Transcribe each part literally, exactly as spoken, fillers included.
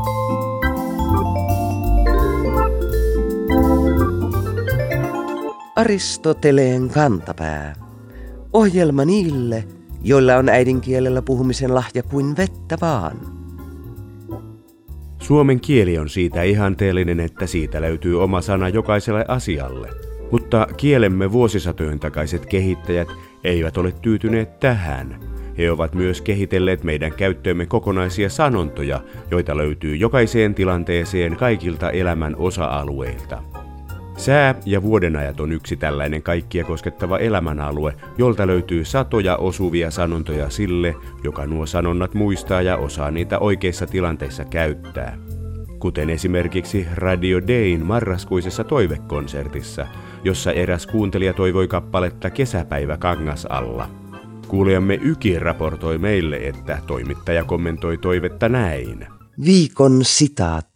Aristoteleen kantapää. Ohjelma niille, joilla on äidinkielellä puhumisen lahja kuin vettä vaan. Suomen kieli on siitä ihanteellinen, että siitä löytyy oma sana jokaiselle asialle. Mutta kielemme vuosisatojen takaiset kehittäjät eivät ole tyytyneet tähän. He ovat myös kehitelleet meidän käyttöömme kokonaisia sanontoja, joita löytyy jokaiseen tilanteeseen kaikilta elämän osa-alueilta. Sää- ja vuodenajat on yksi tällainen kaikkia koskettava elämänalue, jolta löytyy satoja osuvia sanontoja sille, joka nuo sanonnat muistaa ja osaa niitä oikeissa tilanteissa käyttää. Kuten esimerkiksi Radio Dayn marraskuisessa toivekonsertissa, jossa eräs kuuntelija toivoi kappaletta Kesäpäivä kangas alla. Kuulijamme Yki raportoi meille, että toimittaja kommentoi toivetta näin. Viikon sitaatti.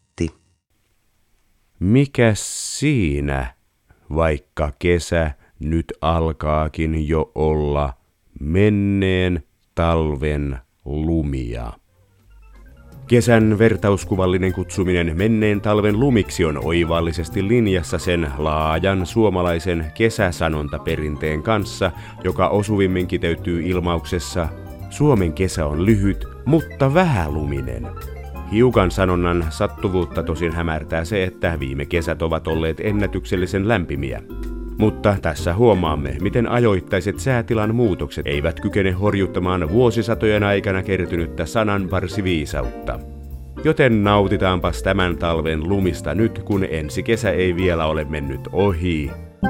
Mikäs siinä, vaikka kesä nyt alkaakin jo olla menneen talven lumia? Kesän vertauskuvallinen kutsuminen menneen talven lumiksi on oivallisesti linjassa sen laajan suomalaisen kesäsanontaperinteen kanssa, joka osuvimmin kiteytyy ilmauksessa Suomen kesä on lyhyt, mutta vähäluminen. Hiukan sanonnan sattuvuutta tosin hämärtää se, että viime kesät ovat olleet ennätyksellisen lämpimiä. Mutta tässä huomaamme, miten ajoittaiset säätilan muutokset eivät kykene horjuttamaan vuosisatojen aikana kertynyttä sananparsiviisautta. Joten nautitaanpas tämän talven lumista nyt, kun ensi kesä ei vielä ole mennyt ohi.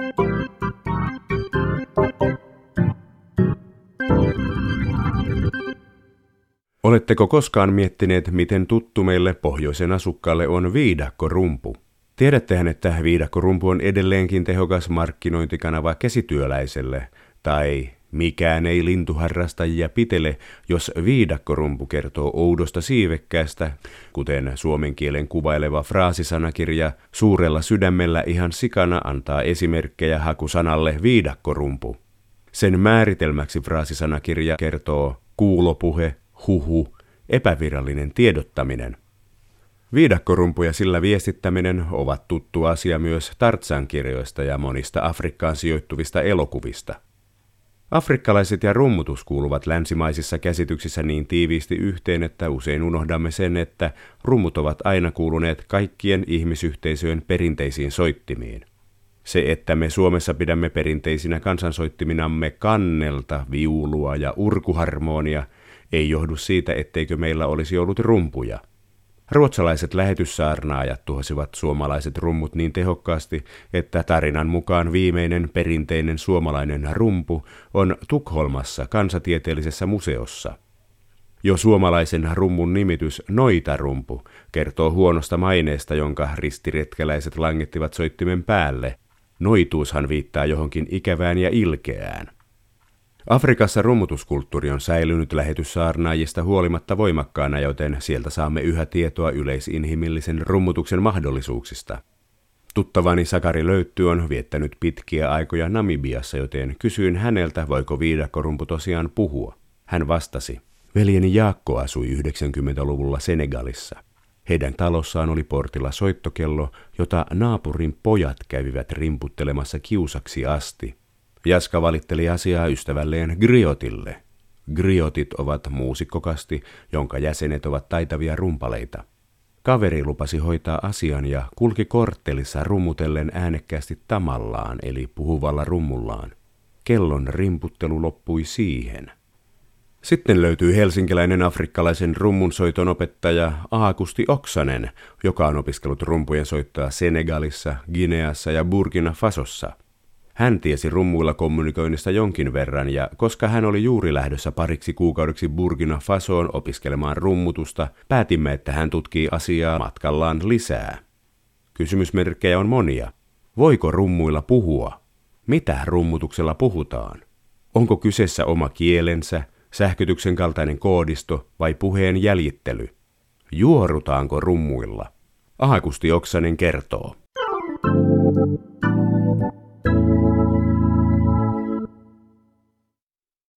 Oletteko koskaan miettineet, miten tuttu meille pohjoisen asukkaalle on viidakkorumpu? Tiedättehän, että viidakkorumpu on edelleenkin tehokas markkinointikanava käsityöläiselle, tai mikään ei lintuharrastajia pitele, jos viidakkorumpu kertoo oudosta siivekkäästä, kuten suomen kielen kuvaileva fraasisanakirja Suurella sydämellä ihan sikana antaa esimerkkejä hakusanalle viidakkorumpu. Sen määritelmäksi fraasisanakirja kertoo kuulopuhe, huhu, epävirallinen tiedottaminen. Viidakkorumpu ja sillä viestittäminen ovat tuttu asia myös Tarzan-kirjoista ja monista Afrikkaan sijoittuvista elokuvista. Afrikkalaiset ja rummutus kuuluvat länsimaisissa käsityksissä niin tiiviisti yhteen, että usein unohdamme sen, että rummut ovat aina kuuluneet kaikkien ihmisyhteisöjen perinteisiin soittimiin. Se, että me Suomessa pidämme perinteisinä kansansoittiminamme kannelta, viulua ja urkuharmonia, ei johdu siitä, etteikö meillä olisi ollut rumpuja. Ruotsalaiset lähetyssaarnaajat tuhosivat suomalaiset rummut niin tehokkaasti, että tarinan mukaan viimeinen perinteinen suomalainen rumpu on Tukholmassa kansatieteellisessä museossa. Jo suomalaisen rummun nimitys noitarumpu kertoo huonosta maineesta, jonka ristiretkeläiset langettivat soittimen päälle. Noituushan viittaa johonkin ikävään ja ilkeään. Afrikassa rummutuskulttuuri on säilynyt lähetyssaarnaajista huolimatta voimakkaana, joten sieltä saamme yhä tietoa yleisinhimillisen rummutuksen mahdollisuuksista. Tuttavani Sakari Löytty on viettänyt pitkiä aikoja Namibiassa, joten kysyin häneltä, voiko viidakkorumpu tosiaan puhua. Hän vastasi, veljeni Jaakko asui yhdeksänkymmentäluvulla Senegalissa. Heidän talossaan oli portilla soittokello, jota naapurin pojat kävivät rimputtelemassa kiusaksi asti. Jaska valitteli asiaa ystävälleen griotille. Griotit ovat muusikkokasti, jonka jäsenet ovat taitavia rumpaleita. Kaveri lupasi hoitaa asian ja kulki korttelissa rummutellen äänekkäästi tamallaan eli puhuvalla rummullaan. Kellon rimputtelu loppui siihen. Sitten löytyy helsinkiläinen afrikkalaisen rummunsoiton opettaja Aakusti Oksanen, joka on opiskellut rumpujen soittoa Senegalissa, Gineassa ja Burkina Fasossa. Hän tiesi rummuilla kommunikoinnista jonkin verran ja koska hän oli juuri lähdössä pariksi kuukaudeksi Burkina Fasoon opiskelemaan rummutusta, päätimme, että hän tutkii asiaa matkallaan lisää. Kysymysmerkkejä on monia. Voiko rummuilla puhua? Mitä rummutuksella puhutaan? Onko kyseessä oma kielensä, sähkötyksen kaltainen koodisto vai puheen jäljittely? Juorutaanko rummuilla? Aakusti Oksanen kertoo.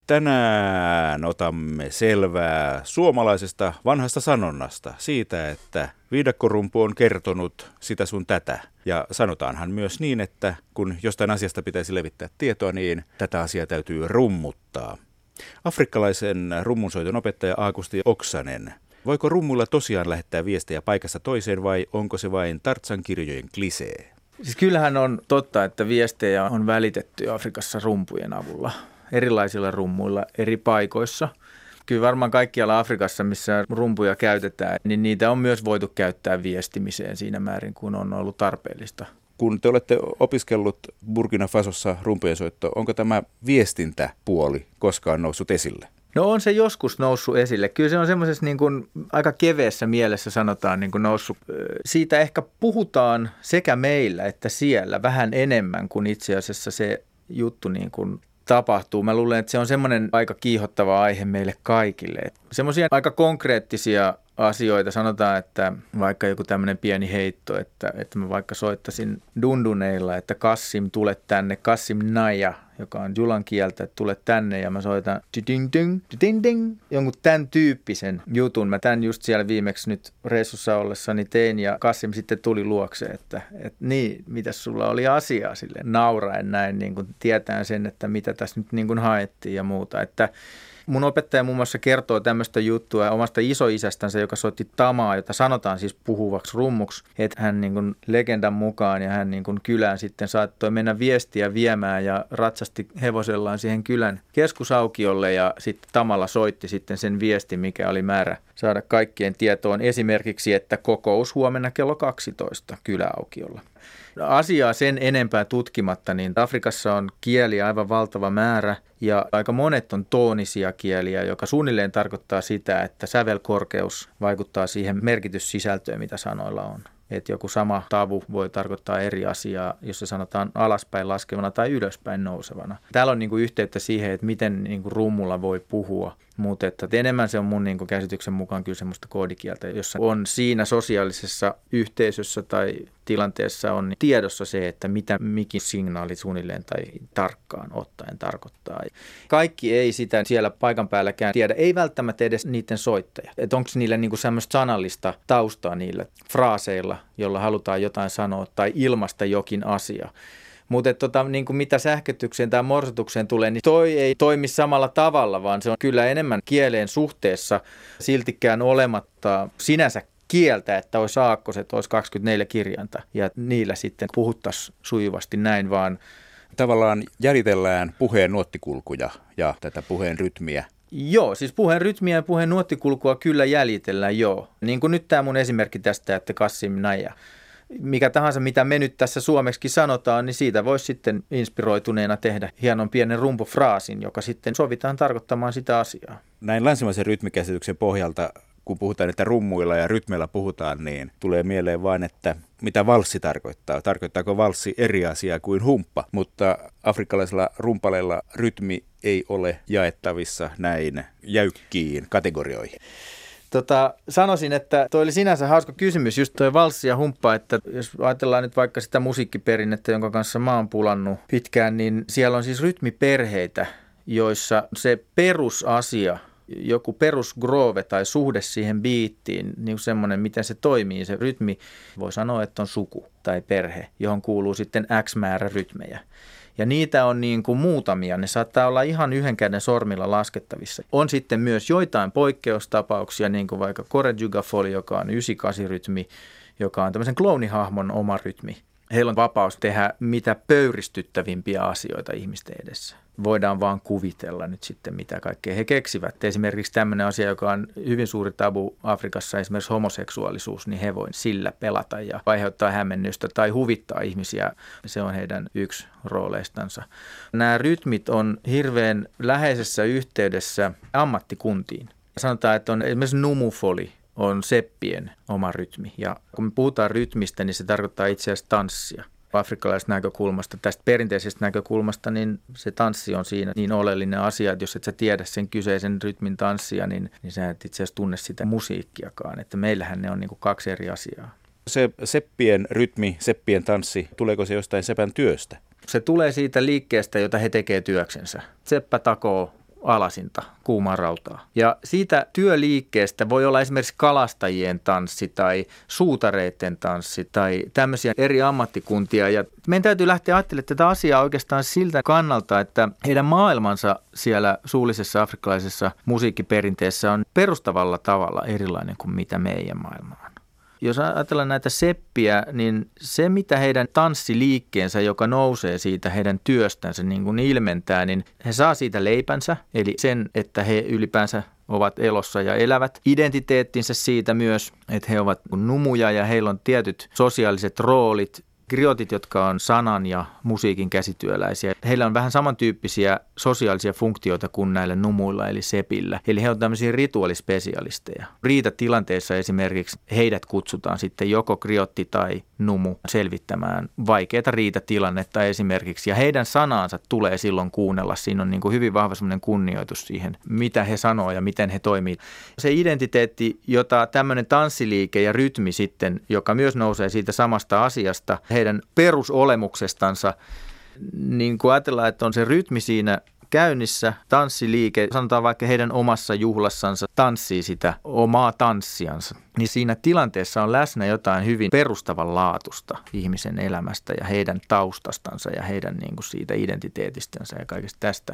Tänään otamme selvää suomalaisesta vanhasta sanonnasta siitä, että viidakkorumpu on kertonut sitä sun tätä. Ja sanotaanhan myös niin, että kun jostain asiasta pitäisi levittää tietoa, niin tätä asiaa täytyy rummuttaa. Afrikkalaisen rummunsoiton opettaja Augusti Oksanen. Voiko rummulla tosiaan lähettää viestejä paikasta toiseen vai onko se vain Tartsan kirjojen klisee? Siis kyllähän on totta, että viestejä on välitetty Afrikassa rumpujen avulla. Erilaisilla rummuilla eri paikoissa. Kyllä varmaan kaikkialla Afrikassa, missä rumpuja käytetään, niin niitä on myös voitu käyttää viestimiseen siinä määrin, kun on ollut tarpeellista. Kun te olette opiskellut Burkina Fasossa rumpujen soittoa, onko tämä viestintäpuoli koskaan noussut esille? No on se joskus noussut esille. Kyllä se on semmoisessa niin kuin aika keveessä mielessä sanotaan niin kuin noussut. Siitä ehkä puhutaan sekä meillä että siellä vähän enemmän kuin itse asiassa se juttu niin kuin tapahtuu. Mä luulen, että se on semmoinen aika kiihottava aihe meille kaikille. Semmoisia aika konkreettisia asioita. Sanotaan, että vaikka joku tämmöinen pieni heitto, että, että mä vaikka soittaisin dunduneilla, että Kassim, tule tänne, Kassim Naja, joka on julan kieltä, että tule tänne ja mä soitan ding ding ding ding jonkun tämän tyyppisen jutun. Mä tämän just siellä viimeksi nyt reissussa ollessani tein ja Kassim sitten tuli luokse, että, että niin, mitäs sulla oli asiaa sille nauraen näin, niin kuin tietään sen, että mitä tässä nyt niin kuin haettiin ja muuta, että mun opettaja muun muassa kertoo tämmöistä juttua omasta isoisästänsä, joka soitti tamaa, jota sanotaan siis puhuvaksi rummuksi, että hän niin kuin legendan mukaan ja hän niin kuin kylään sitten saattoi mennä viestiä viemään ja ratsasti hevosellaan siihen kylän keskusaukiolle ja sitten tamalla soitti sitten sen viestin, mikä oli määrä saada kaikkien tietoon. Esimerkiksi, että kokous huomenna kello kaksitoista kyläaukiolla. Asiaa sen enempää tutkimatta, niin Afrikassa on kieliä aivan valtava määrä ja aika monet on toonisia kieliä, joka suunnilleen tarkoittaa sitä, että sävelkorkeus vaikuttaa siihen merkityssisältöön, mitä sanoilla on. Että joku sama tavu voi tarkoittaa eri asiaa, jos se sanotaan alaspäin laskevana tai ylöspäin nousevana. Täällä on niinku yhteyttä siihen, että miten niinku rummulla voi puhua, mutta että enemmän se on mun niinku käsityksen mukaan kyllä semmoista koodikieltä, jossa on siinä sosiaalisessa yhteisössä tai tilanteessa on tiedossa se, että mitä mikin signaali suunnilleen tai tarkkaan ottaen tarkoittaa. Kaikki ei sitä siellä paikan päälläkään tiedä, ei välttämättä edes niiden soittajat. Että onko niillä niinku semmoista sanallista taustaa niillä fraaseilla, jolla halutaan jotain sanoa tai ilmaista jokin asia. Mutta tota, niin kuin mitä sähkötykseen tai morsotukseen tulee, niin toi ei toimi samalla tavalla, vaan se on kyllä enemmän kieleen suhteessa siltikään olematta sinänsä kieltä, että olisi aakkoset, olisi kaksikymmentäneljä kirjainta ja niillä sitten puhuttaisiin sujuvasti näin, vaan tavallaan jäljitellään puheen nuottikulkuja ja tätä puheen rytmiä. Joo, siis puheen rytmiä ja puheen nuottikulkua kyllä jäljitellään, joo. Niin kuin nyt tämä mun esimerkki tästä, että Kassim Naja. Mikä tahansa, mitä me nyt tässä suomeksi sanotaan, niin siitä voisi sitten inspiroituneena tehdä hienon pienen rumpufraasin, joka sitten sovitaan tarkoittamaan sitä asiaa. Näin länsimaisen rytmikäsityksen pohjalta, kun puhutaan, että rummuilla ja rytmeillä puhutaan, niin tulee mieleen vain, että mitä valssi tarkoittaa. Tarkoittaako valssi eri asiaa kuin humppa, mutta afrikkalaisilla rumpaleilla rytmi ei ole jaettavissa näin jäykkiin kategorioihin. Tota, sanoisin, että toi oli sinänsä hauska kysymys, just toi valssi ja humppa, että jos ajatellaan nyt vaikka sitä musiikkiperinnettä, jonka kanssa mä oon pulannut pitkään, niin siellä on siis rytmiperheitä, joissa se perusasia, joku perusgroove tai suhde siihen biittiin, niin semmoinen, miten se toimii, se rytmi, voi sanoa, että on suku tai perhe, johon kuuluu sitten X määrä rytmejä. Ja niitä on niin kuin muutamia, ne saattaa olla ihan yhden käden sormilla laskettavissa. On sitten myös joitain poikkeustapauksia, niin kuin vaikka Korejugafoli, joka on yhdeksänkymmentäkahdeksan-rytmi, joka on tämmöisen kloonihahmon oma rytmi. Heillä on vapaus tehdä mitä pöyristyttävimpiä asioita ihmisten edessä. Voidaan vaan kuvitella nyt sitten, mitä kaikkea he keksivät. Esimerkiksi tämmöinen asia, joka on hyvin suuri tabu Afrikassa, esimerkiksi homoseksuaalisuus, niin he voivat sillä pelata ja aiheuttaa hämmennystä tai huvittaa ihmisiä. Se on heidän yksi rooleistansa. Nämä rytmit on hirveän läheisessä yhteydessä ammattikuntiin. Sanotaan, että on esimerkiksi numufoli on seppien oma rytmi. Ja kun me puhutaan rytmistä, niin se tarkoittaa itse asiassa tanssia. Afrikkalaisesta näkökulmasta, tästä perinteisestä näkökulmasta, niin se tanssi on siinä niin oleellinen asia, että jos et sä tiedä sen kyseisen rytmin tanssia, niin, niin sä et itse asiassa tunne sitä musiikkiakaan. Että meillähän ne on niin kuin kaksi eri asiaa. Se seppien rytmi, seppien tanssi, tuleeko se jostain sepän työstä? Se tulee siitä liikkeestä, jota he tekee työksensä. Seppä takoo alasinta, kuumaa rautaa. Ja siitä työliikkeestä voi olla esimerkiksi kalastajien tanssi tai suutareiden tanssi tai tämmöisiä eri ammattikuntia. Ja meidän täytyy lähteä ajattelemaan tätä asiaa oikeastaan siltä kannalta, että heidän maailmansa siellä suullisessa afrikkalaisessa musiikkiperinteessä on perustavalla tavalla erilainen kuin mitä meidän maailma on. Jos ajatellaan näitä seppiä, niin se mitä heidän tanssiliikkeensä, joka nousee siitä heidän työstänsä niin kuin ilmentää, niin he saa siitä leipänsä, eli sen, että he ylipäänsä ovat elossa ja elävät. Identiteettinsä siitä myös, että he ovat numuja ja heillä on tietyt sosiaaliset roolit. Griotit, jotka on sanan ja musiikin käsityöläisiä, heillä on vähän samantyyppisiä sosiaalisia funktioita kuin näillä numuilla eli sepillä. Eli he ovat tämmöisiä rituaalispesialisteja. Riitatilanteessa esimerkiksi heidät kutsutaan sitten joko griotti tai numu selvittämään vaikeaa riitatilannetta esimerkiksi. Ja heidän sanaansa tulee silloin kuunnella. Siinä on niin kuin hyvin vahva semmoinen kunnioitus siihen, mitä he sanoo ja miten he toimii. Se identiteetti, jota tämmöinen tanssiliike ja rytmi sitten, joka myös nousee siitä samasta asiasta, heidän perusolemuksestansa, niin kun ajatellaan, että on se rytmi siinä käynnissä, tanssiliike, sanotaan vaikka heidän omassa juhlassansa tanssii sitä omaa tanssiansa, niin siinä tilanteessa on läsnä jotain hyvin perustavanlaatuista ihmisen elämästä ja heidän taustastansa ja heidän niin kuin siitä identiteetistänsä ja kaikesta tästä.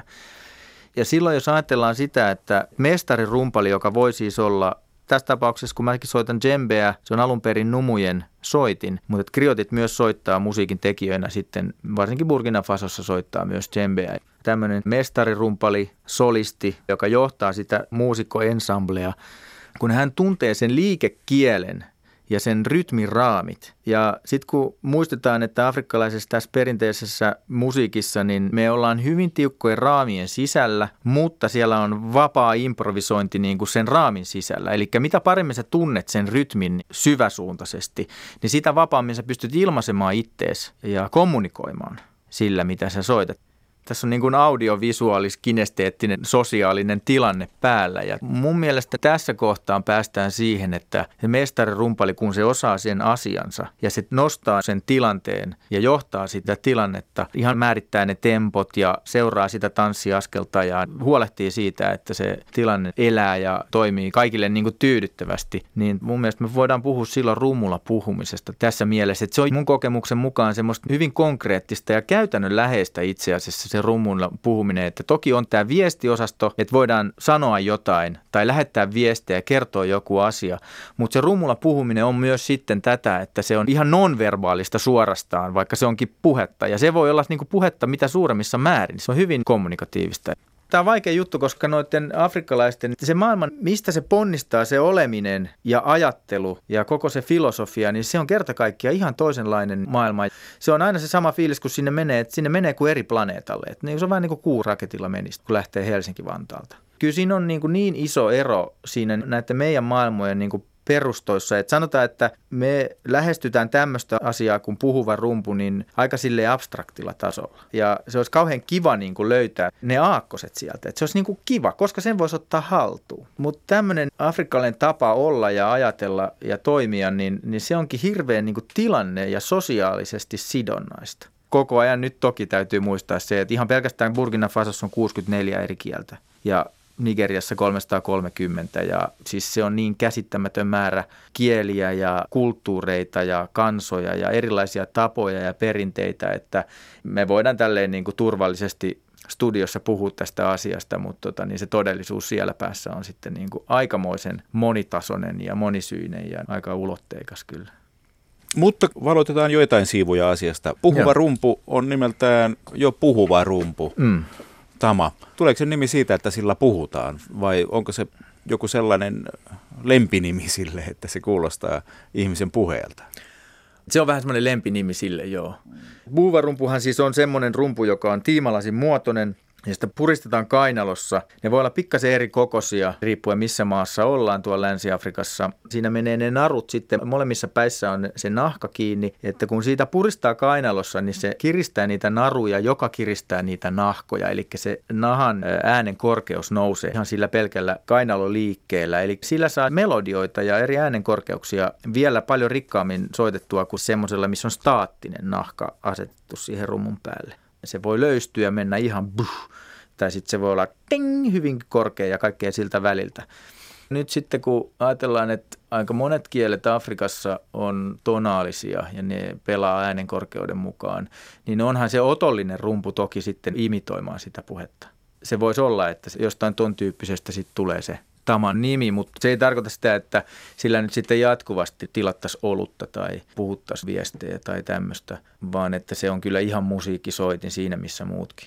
Ja silloin jos ajatellaan sitä, että mestarirumpali, joka voi siis olla tässä tapauksessa, kun mäkin soitan djembeä, se on alun perin numujen soitin, mutta griotit myös soittaa musiikin tekijöinä sitten, varsinkin Burkina Fasossa soittaa myös djembeä. Tämmöinen mestarirumpali, solisti, joka johtaa sitä muusikkoensemblea, kun hän tuntee sen liikekielen ja sen rytmin raamit. Ja sitten kun muistetaan, että afrikkalaisessa tässä perinteisessä musiikissa, niin me ollaan hyvin tiukkojen raamien sisällä, mutta siellä on vapaa improvisointi niin kuin sen raamin sisällä. Eli mitä paremmin sä tunnet sen rytmin syväsuuntaisesti, niin sitä vapaammin sä pystyt ilmaisemaan ittees ja kommunikoimaan sillä, mitä sä soitat. Tässä on niin kuin audiovisuaalis, kinesteettinen, sosiaalinen tilanne päällä ja mun mielestä tässä kohtaan päästään siihen, että se mestarirumpali, kun se osaa sen asiansa ja se nostaa sen tilanteen ja johtaa sitä tilannetta, ihan määrittää ne tempot ja seuraa sitä tanssiaskelta ja huolehtii siitä, että se tilanne elää ja toimii kaikille niin kuin tyydyttävästi, niin mun mielestä me voidaan puhua silloin rummulla puhumisesta tässä mielessä, että se on mun kokemuksen mukaan semmoista hyvin konkreettista ja käytännönläheistä itse asiassa se rummulla puhuminen, että toki on tämä viestiosasto, että voidaan sanoa jotain tai lähettää viestejä ja kertoa joku asia, mutta se rummulla puhuminen on myös sitten tätä, että se on ihan nonverbaalista suorastaan, vaikka se onkin puhetta ja se voi olla niin kuin puhetta mitä suuremmissa määrin, se on hyvin kommunikatiivista. Tämä on vaikea juttu, koska noiden afrikkalaisten, se maailman, mistä se ponnistaa, se oleminen ja ajattelu ja koko se filosofia, niin se on kerta kaikkiaan ihan toisenlainen maailma. Se on aina se sama fiilis, kun sinne menee, että sinne menee kuin eri planeetalle. Että se on vähän niin kuin kuuraketilla menisi, kun lähtee Helsinki-Vantaalta. Kyllä siinä on niin, kuin niin iso ero siinä näiden meidän maailmojen niin kuin perustoissa. Että sanotaan, että me lähestytään tämmöistä asiaa kuin puhuva rumpu niin aika silleen abstraktilla tasolla. Ja se olisi kauhean kiva niin kuin löytää ne aakkoset sieltä. Että se olisi niin kuin kiva, koska sen voisi ottaa haltuun. Mutta tämmöinen afrikkalainen tapa olla ja ajatella ja toimia, niin, niin se onkin hirveän niin kuin tilanne ja sosiaalisesti sidonnaista. Koko ajan nyt toki täytyy muistaa se, että ihan pelkästään Burkina Fasossa on kuusikymmentäneljä eri kieltä ja Nigeriassa kolmesataakolmekymmentä ja siis se on niin käsittämätön määrä kieliä ja kulttuureita ja kansoja ja erilaisia tapoja ja perinteitä, että me voidaan tälleen niin kuin turvallisesti studiossa puhua tästä asiasta, mutta tota, niin se todellisuus siellä päässä on sitten niin kuin aikamoisen monitasoinen ja monisyinen ja aika ulotteikas kyllä. Mutta valotetaan joitain siivuja asiasta. Puhuva Joo. rumpu on nimeltään jo puhuva rumpu. Mm. Tama. Tuleeko se nimi siitä, että sillä puhutaan vai onko se joku sellainen lempinimi sille, että se kuulostaa ihmisen puheelta? Se on vähän semmoinen lempinimi sille, joo. Puhuva rumpuhan siis on semmoinen rumpu, joka on tiimalasin muotoinen ja sitä puristetaan kainalossa. Ne voi olla pikkasen eri kokoisia, riippuen missä maassa ollaan tuolla Länsi-Afrikassa. Siinä menee ne narut sitten, molemmissa päissä on se nahka kiinni, että kun siitä puristaa kainalossa, niin se kiristää niitä naruja, joka kiristää niitä nahkoja. Eli se nahan äänen korkeus nousee ihan sillä pelkällä kainaloliikkeellä. Eli sillä saa melodioita ja eri äänenkorkeuksia vielä paljon rikkaammin soitettua kuin semmoisella, missä on staattinen nahka asetettu siihen rummun päälle. Se voi löystyä ja mennä ihan buh, tai sitten se voi olla ting, hyvin korkea ja kaikkea siltä väliltä. Nyt sitten kun ajatellaan, että aika monet kielet Afrikassa on tonaalisia ja ne pelaa äänenkorkeuden mukaan, niin onhan se otollinen rumpu toki sitten imitoimaan sitä puhetta. Se voisi olla, että jostain ton tyyppisestä sitten tulee se taman nimi, mutta se ei tarkoita sitä, että sillä nyt sitten jatkuvasti tilattaisiin olutta tai puhuttaisiin viestejä tai tämmöistä, vaan että se on kyllä ihan musiikkisoitin siinä missä muutkin.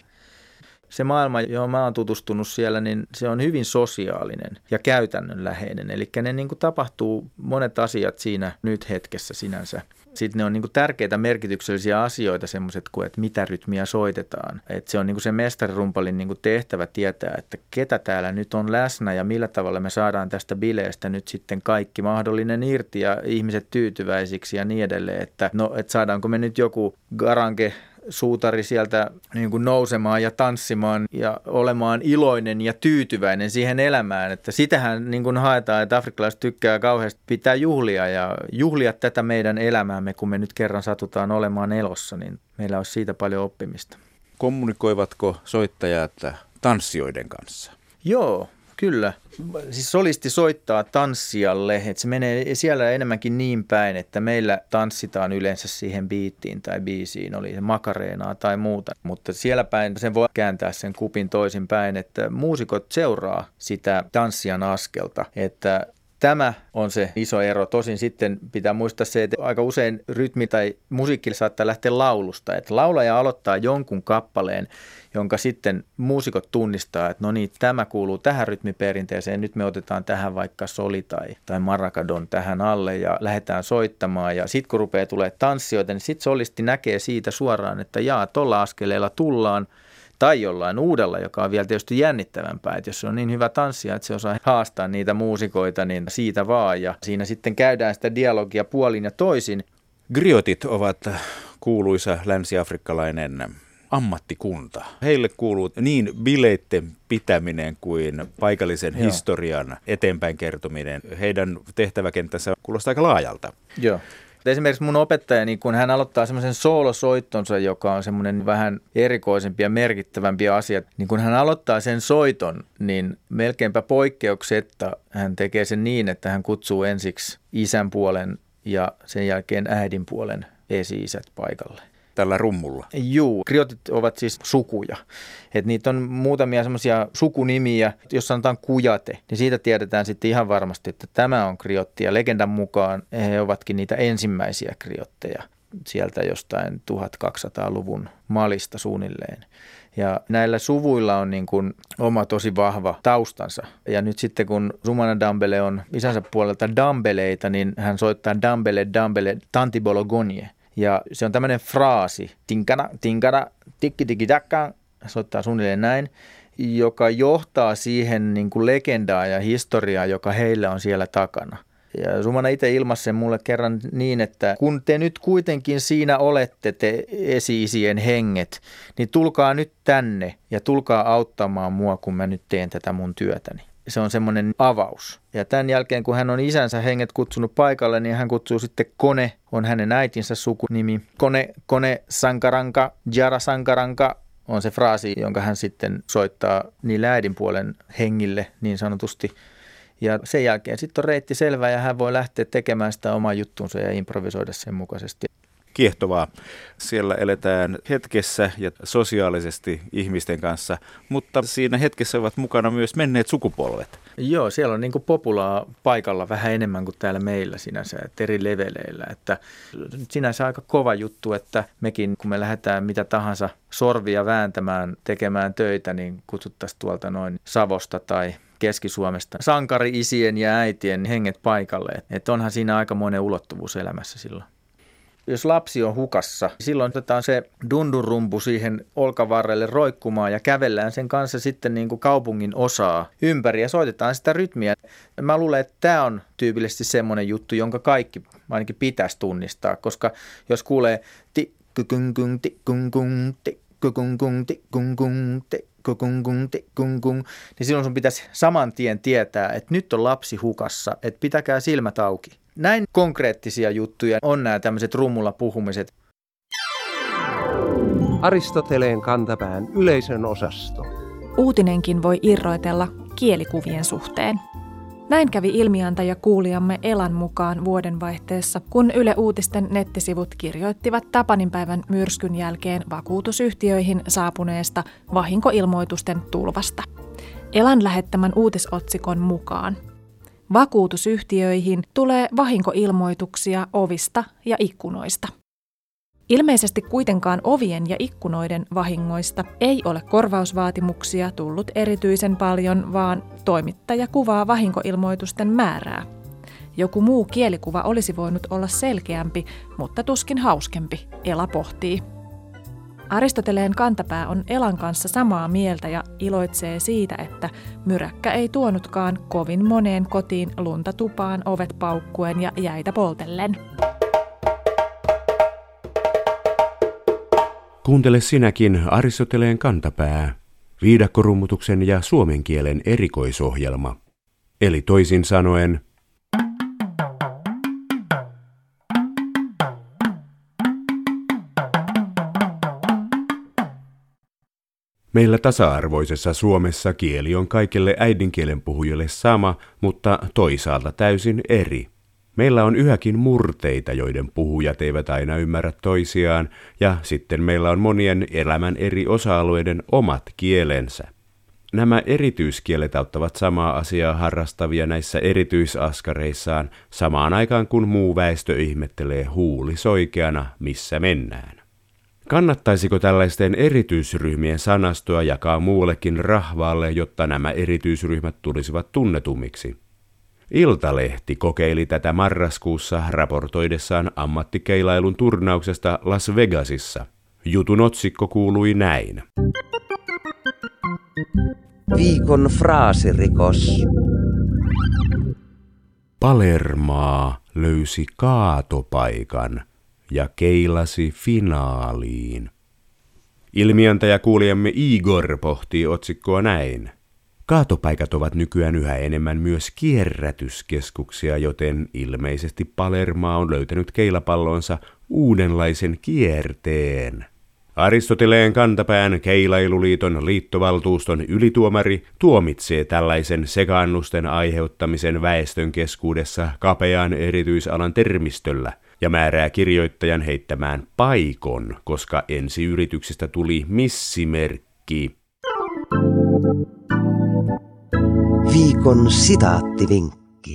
Se maailma, johon mä oon tutustunut siellä, niin se on hyvin sosiaalinen ja käytännönläheinen. Eli ne niin kuin tapahtuu monet asiat siinä nyt hetkessä sinänsä. Sitten ne on niin kuin tärkeitä merkityksellisiä asioita, semmoiset kuin, että mitä rytmiä soitetaan. Että se on niin kuin se mestarirumpalin niin kuin tehtävä tietää, että ketä täällä nyt on läsnä ja millä tavalla me saadaan tästä bileestä nyt sitten kaikki mahdollinen irti ja ihmiset tyytyväisiksi ja niin edelleen. Että no, että saadaanko me nyt joku garange suutari sieltä niin kuin nousemaan ja tanssimaan ja olemaan iloinen ja tyytyväinen siihen elämään. Että sitähän niin kuin haetaan, että afrikkalaiset tykkää kauheasti pitää juhlia ja juhlia tätä meidän elämäämme, kun me nyt kerran satutaan olemaan elossa, niin meillä olisi siitä paljon oppimista. Kommunikoivatko soittajat tanssijoiden kanssa? Joo. Kyllä. Siis solisti soittaa tanssijalle, että se menee siellä enemmänkin niin päin, että meillä tanssitaan yleensä siihen biittiin tai biisiin, oli se makareenaa tai muuta. Mutta siellä päin sen voi kääntää sen kupin toisin päin, että muusikot seuraa sitä tanssijan askelta, että tämä on se iso ero. Tosin sitten pitää muistaa se, että aika usein rytmi tai musiikki saattaa lähteä laulusta. Että laulaja aloittaa jonkun kappaleen, jonka sitten muusikot tunnistaa, että no niin, tämä kuuluu tähän rytmiperinteeseen. Nyt me otetaan tähän vaikka soli tai, tai marakadon tähän alle ja lähdetään soittamaan. Ja sitten kun rupeaa tulee tanssijoita, niin sitten solisti näkee siitä suoraan, että jaa, tuolla askeleella tullaan. Tai jollain uudella, joka on vielä tietysti jännittävämpää, että jos se on niin hyvä tanssija, että se osaa haastaa niitä muusikoita, niin siitä vaan. Ja siinä sitten käydään sitä dialogia puolin ja toisin. Griotit ovat kuuluisa länsi-afrikkalainen ammattikunta. Heille kuuluu niin bileitten pitäminen kuin paikallisen Joo. historian eteenpäin kertominen. Heidän tehtäväkenttänsä kuulostaa aika laajalta. Joo. Esimerkiksi mun opettajani, kun hän aloittaa semmoisen soolosoittonsa, joka on semmoinen vähän erikoisempi ja merkittävämpi asia, niin kun hän aloittaa sen soiton, niin melkeinpä poikkeuksetta hän tekee sen niin, että hän kutsuu ensiksi isän puolen ja sen jälkeen äidin puolen esi-isät paikalle. Tällä rummulla? Juu, griotit ovat siis sukuja. Et niitä on muutamia semmoisia sukunimiä, jos sanotaan kujate, niin siitä tiedetään sitten ihan varmasti, että tämä on griotti. Ja legendan mukaan he ovatkin niitä ensimmäisiä griotteja sieltä jostain tuhatkaksisataaluvun Malista suunnilleen. Ja näillä suvuilla on niin kuin oma tosi vahva taustansa. Ja nyt sitten kun Zumana Dambele on isänsä puolelta Dambeleita, niin hän soittaa Dambele, Dambele, Tantibologonie. Ja se on tämmöinen fraasi, tinkana, tinkana, tikki, tikki, takka, soittaa suunnilleen näin, joka johtaa siihen niin kuin legendaa ja historiaa, joka heillä on siellä takana. Ja Zumana itse ilmaisi sen mulle kerran niin, että kun te nyt kuitenkin siinä olette, te esi-isien henget, niin tulkaa nyt tänne ja tulkaa auttamaan mua, kun mä nyt teen tätä mun työtäni. Se on semmoinen avaus. Ja tämän jälkeen, kun hän on isänsä henget kutsunut paikalle, niin hän kutsuu sitten Kone, on hänen äitinsä sukunimi. Kone, Kone Sankaranka, Jara Sankaranka on se fraasi, jonka hän sitten soittaa niille äidinpuolen hengille niin sanotusti. Ja sen jälkeen sitten on reitti selvä ja hän voi lähteä tekemään sitä omaa juttunsa ja improvisoida sen mukaisesti. Kiehtovaa. Siellä eletään hetkessä ja sosiaalisesti ihmisten kanssa, mutta siinä hetkessä ovat mukana myös menneet sukupolvet. Joo, siellä on niin kuin populaa paikalla vähän enemmän kuin täällä meillä sinänsä, että eri leveleillä. Että sinänsä aika kova juttu, että mekin kun me lähdetään mitä tahansa sorvia vääntämään, tekemään töitä, niin kutsuttaisiin tuolta noin Savosta tai Keski-Suomesta sankari-isien ja äitien henget paikalle. Että onhan siinä aikamoinen ulottuvuus elämässä silloin. Jos lapsi on hukassa, silloin otetaan se dundurumpu siihen olkavarrelle roikkumaan ja kävellään sen kanssa sitten niin kuin kaupungin osaa ympäri ja soitetaan sitä rytmiä. Mä luulen, että tämä on tyypillisesti semmoinen juttu, jonka kaikki ainakin pitäisi tunnistaa, koska jos kuulee ti-kukung, ti-kung, ti-kukung, ti-kung, ti-kukung, ti-kung, niin silloin sun pitäisi saman tien tietää, että nyt on lapsi hukassa, että pitäkää silmät auki. Näin konkreettisia juttuja on nämä tämmöiset rummulla puhumiset. Aristoteleen kantapään yleisön osasto. Uutinenkin voi irroitella kielikuvien suhteen. Näin kävi ilmiantaja kuulijamme Elan mukaan vuodenvaihteessa, kun Yle Uutisten nettisivut kirjoittivat Tapaninpäivän myrskyn jälkeen vakuutusyhtiöihin saapuneesta vahinkoilmoitusten tulvasta. Elan lähettämän uutisotsikon mukaan vakuutusyhtiöihin tulee vahinkoilmoituksia ovista ja ikkunoista. Ilmeisesti kuitenkaan ovien ja ikkunoiden vahingoista ei ole korvausvaatimuksia tullut erityisen paljon, vaan toimittaja kuvaa vahinkoilmoitusten määrää. Joku muu kielikuva olisi voinut olla selkeämpi, mutta tuskin hauskempi, Ela pohtii. Aristoteleen kantapää on Elan kanssa samaa mieltä ja iloitsee siitä, että myräkkä ei tuonutkaan kovin moneen kotiin lunta tupaan ovet paukkuen ja jäitä poltellen. Kuuntele sinäkin Aristoteleen kantapää, viidakkorummutuksen ja suomen kielen erikoisohjelma. Eli toisin sanoen, meillä tasa-arvoisessa Suomessa kieli on kaikille äidinkielen puhujille sama, mutta toisaalta täysin eri. Meillä on yhäkin murteita, joiden puhujat eivät aina ymmärrä toisiaan, ja sitten meillä on monien elämän eri osa-alueiden omat kielensä. Nämä erityiskielet auttavat samaa asiaa harrastavia näissä erityisaskareissaan samaan aikaan kun muu väestö ihmettelee huuli soikeana, missä mennään. Kannattaisiko tällaisten erityisryhmien sanastoa jakaa muullekin rahvaalle, jotta nämä erityisryhmät tulisivat tunnetummiksi? Iltalehti kokeili tätä marraskuussa raportoidessaan ammattikeilailun turnauksesta Las Vegasissa. Jutun otsikko kuului näin. Viikon fraasirikos. Palermaa löysi kaatopaikan ja keilasi finaaliin. Ilmiantaja kuulijamme Igor pohtii otsikkoa näin. Kaatopaikat ovat nykyään yhä enemmän myös kierrätyskeskuksia, joten ilmeisesti Palermaa on löytänyt keilapallonsa uudenlaisen kierteen. Aristoteleen kantapään keilailuliiton liittovaltuuston ylituomari tuomitsee tällaisen sekaannusten aiheuttamisen väestön keskuudessa kapean erityisalan termistöllä ja määrää kirjoittajan heittämään paikon, koska ensiyrityksestä tuli missimerkki. Viikon sitaattivinkki.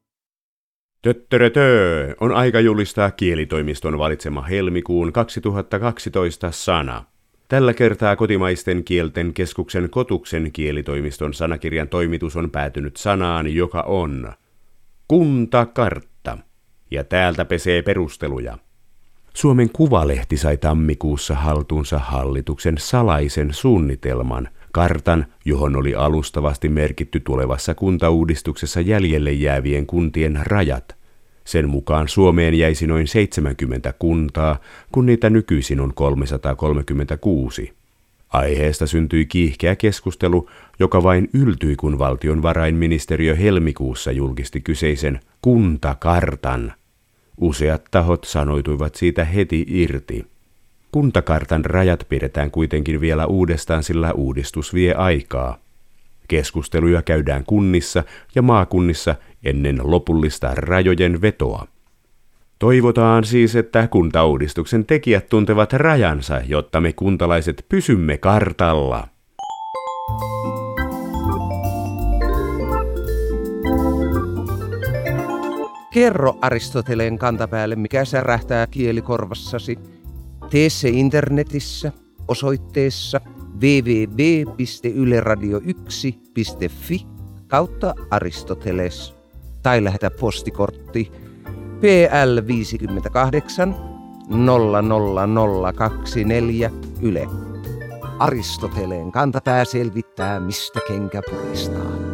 Töttörötö on aika julistaa kielitoimiston valitsema helmikuun kaksituhattakaksitoista sana. Tällä kertaa kotimaisten kielten keskuksen Kotuksen kielitoimiston sanakirjan toimitus on päätynyt sanaan, joka on kuntakartta. Ja täältä pesee perusteluja. Suomen Kuvalehti sai tammikuussa haltuunsa hallituksen salaisen suunnitelman, kartan, johon oli alustavasti merkitty tulevassa kuntauudistuksessa jäljelle jäävien kuntien rajat. Sen mukaan Suomeen jäisi noin seitsemänkymmentä kuntaa, kun niitä nykyisin on kolmesataakolmekymmentäkuusi. Aiheesta syntyi kiihkeä keskustelu, joka vain yltyi, kun valtionvarainministeriö helmikuussa julkisti kyseisen kuntakartan. Useat tahot sanoituivat siitä heti irti. Kuntakartan rajat pidetään kuitenkin vielä uudestaan, sillä uudistus vie aikaa. Keskusteluja käydään kunnissa ja maakunnissa ennen lopullista rajojen vetoa. Toivotaan siis, että kuntauudistuksen tekijät tuntevat rajansa, jotta me kuntalaiset pysymme kartalla. Kerro Aristoteleen kantapäälle, mikä särähtää kielikorvassasi. Tee se internetissä osoitteessa double-u double-u double-u piste yle radio yksi piste fi kautta Aristoteles tai lähetä postikortti P L viisikymmentäkahdeksan nolla nolla nolla kaksikymmentäneljä Yle. Aristoteleen kantapää selvittää, mistä kenkä puristaa.